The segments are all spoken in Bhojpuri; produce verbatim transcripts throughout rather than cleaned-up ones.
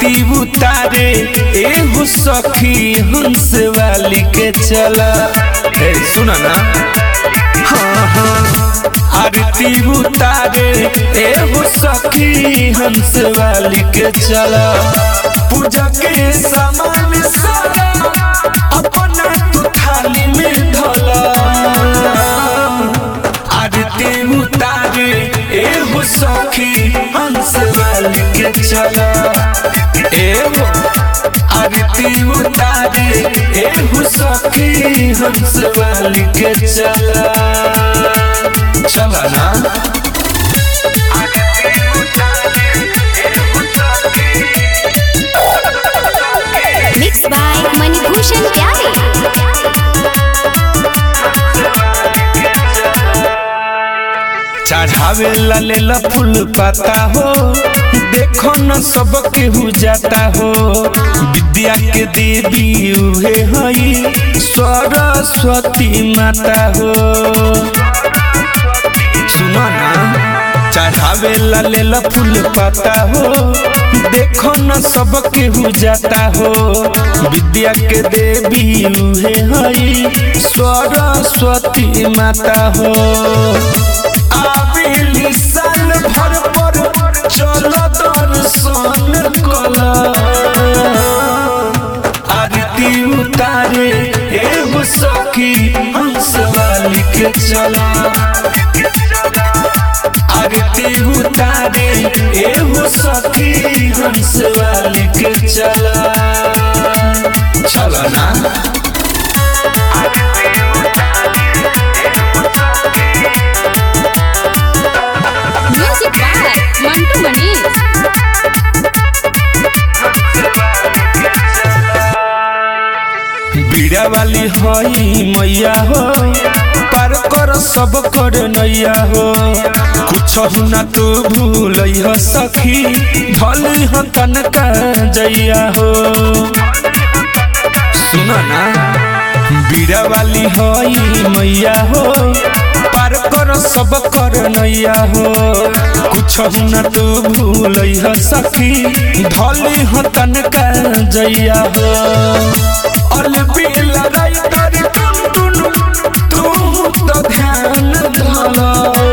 आरती उतारे एगो सखी हंस वाली के चला। हे सुना ना, हाँ हाँ आरती उतारे एगो सखी हंस वाली के चला। पूजा के सामान सारा अपना तू थाली में धला। आरती उतारे एगो सखी हंस वाली के चला। एगो आरती उतारे एगो सखी हंस वाली के चला। चला ना मिक्स बाय मणिभूषण प्यारे। चढ़ावे ला लेला फूल पाता हो, देखो न सब केहू जाता हो। विद्या के देवी उहे हई सरस्वती माता हो। सुनो ना चढ़ावे ला लेला फूल पाता हो, देखो न सब केहू जाता हो। विद्या के देवी उहे हई सरस्वती माता हो। आवेली साल भर पर चलो दर्शन कला। आरती उतारे एगो सखी हंस वाली के चला। आरती उतारे एगो सखी हंस वाली के चला। चला ना म्यूजिक बाय मंटू मनीष। बीड़ा वाली हई मैया हो, पार कर सब कर नैया हो। कुछ ना तू भूल सखी, भली हो तनका जैया हो। सुनो ना बीड़ा वाली हई मैया हो, पार कर सब कर नैया हो। कुछ न तू भूल सखी, धली हो तनका जैया हो। अलबेला राइतर टुन तू तो ध्यान धला।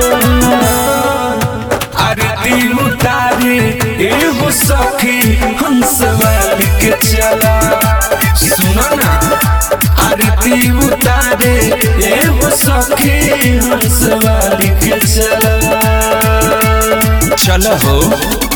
आरती उतारे एगो सखी हंस वाली के चला। सुनो ना आरती उतारे एगो सखी हंस वाली के चला। चला हो।